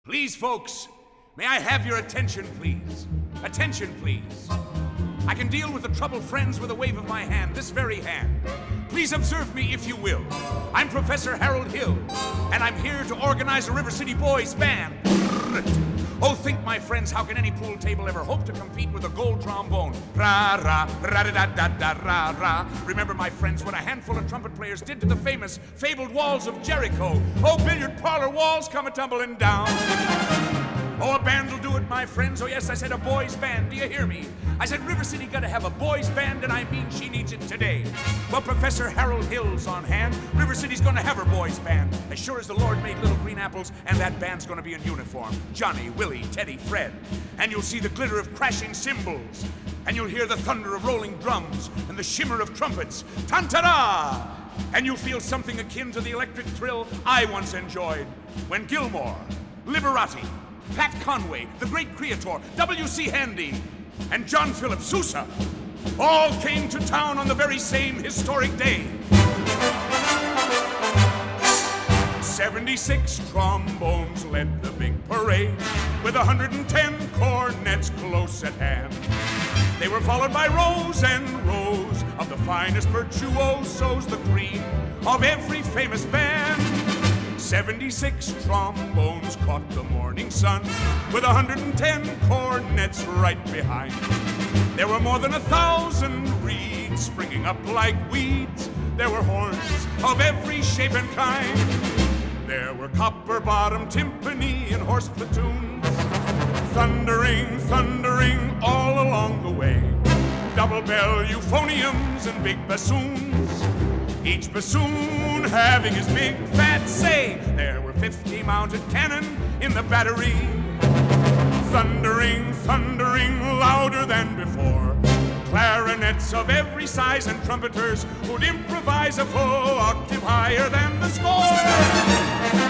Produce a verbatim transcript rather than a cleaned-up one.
Please, folks, may I have your attention, please? Attention, please. I can deal with the troubled friends with a wave of my hand, this very hand. Please observe me, if you will. I'm Professor Harold Hill, and I'm here to organize a River City Boys band. Oh, think, my friends, how can any pool table ever hope to compete with a gold trombone? Ra, ra, ra-da-da-da-da-ra-ra. Remember, my friends, what a handful of trumpet players did to the famous, fabled walls of Jericho. Oh, billiard parlor walls come a-tumbling down. Oh, a band will do it, my friends. Oh, yes, I said a boys' band. Do you hear me? I said River City gotta have a boys' band, and I mean she needs it today. Well, Professor Harold Hill's on hand. River City's gonna have her boys' band. As sure as the Lord made little green apples, and that band's gonna be in uniform. Johnny, Willie, Teddy, Fred. And you'll see the glitter of crashing cymbals. And you'll hear the thunder of rolling drums, and the shimmer of trumpets. Tan-ta-da! And you'll feel something akin to the electric thrill I once enjoyed when Gilmore, Liberati, Pat Conway, the great Creator, W C Handy, and John Philip Sousa all came to town on the very same historic day. seventy-six trombones led the big parade, with one hundred ten cornets close at hand. They were followed by rows and rows of the finest virtuosos, the cream of every famous band. seventy-six trombones caught the morning sun, with one hundred ten cornets right behind. There were more than a thousand reeds springing up like weeds. There were horns of every shape and kind. There were copper-bottom timpani and horse platoons, thundering, thundering all along the way. Double-bell euphoniums and big bassoons, each bassoon having his big fat say. There were fifty mounted cannon in the battery, thundering, thundering louder than before. Clarinets of every size and trumpeters who'd improvise a full octave higher than the score.